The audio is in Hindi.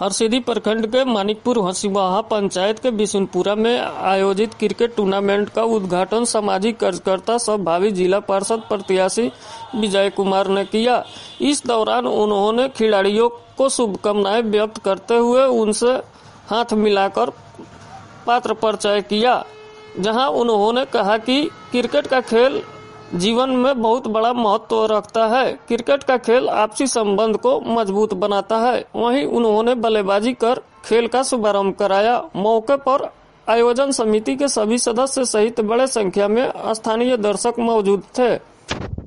हरसिद्धि प्रखंड के मानिकपुर हंसिवाहा पंचायत के बिशुनपुरा में आयोजित क्रिकेट टूर्नामेंट का उद्घाटन सामाजिक कार्यकर्ता सह भावी जिला पार्षद प्रत्याशी विजय कुमार ने किया। इस दौरान उन्होंने खिलाड़ियों को शुभकामनाएं व्यक्त करते हुए उनसे हाथ मिलाकर पात्र परिचय किया, जहां उन्होंने कहा कि क्रिकेट का खेल जीवन में बहुत बड़ा महत्व रखता है। क्रिकेट का खेल आपसी संबंध को मजबूत बनाता है। वहीं उन्होंने बल्लेबाजी कर खेल का शुभारंभ कराया। मौके पर आयोजन समिति के सभी सदस्य सहित बड़े संख्या में स्थानीय दर्शक मौजूद थे।